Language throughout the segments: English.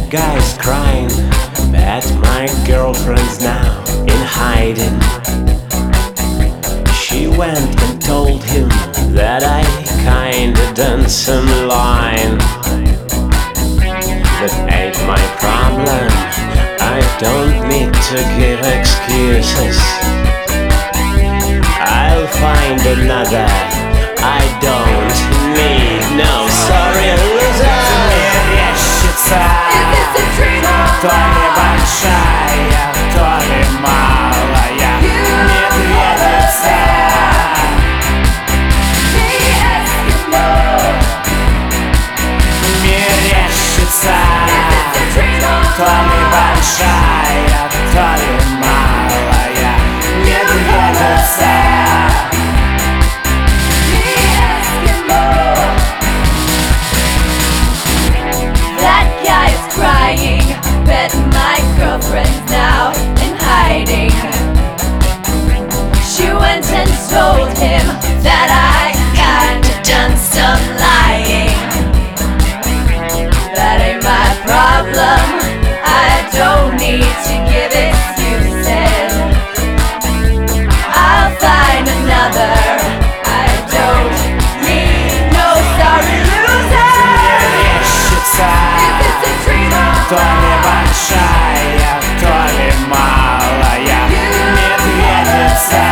guy's crying that my girlfriend's now in hiding. She went and told him that I kinda done some lying. That ain't my problem, I don't need to give excuses. I'll find another, I don't need no sorry loser. Is this a dream or То ли большая, то ли малая медведица. Мерещится. То ли большая, то ли малая медведица. Bet my girlfriend's now in hiding. She went and told him that I kinda done some lying. That ain't my problem, I don't need to give excuses. I'll find another, I don't need no sorry loser. Is this a dream or То ли большая, то ли малая медведица.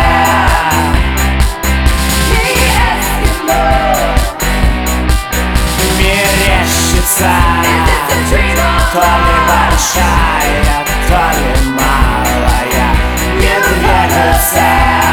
Мерещится. То ли большая, то ли малая медведица.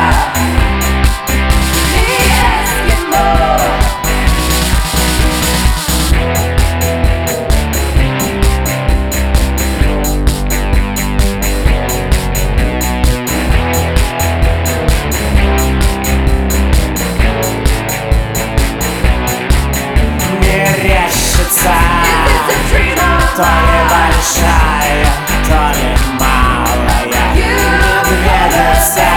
То ли большая, то ли малая медведица.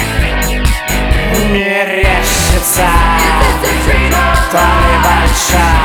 Мерещится. То ли большая.